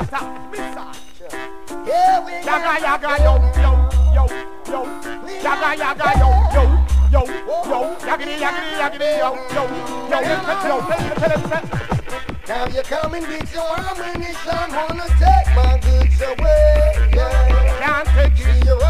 Yeah, we Yaga yaga yo yo yo yo. Yaga yaga yo yo yo yo. Yaggity yaggity yaggity yo yo yo. Now you come and get your ammunition, wanna take my goods away. Yeah. Can't take it. See you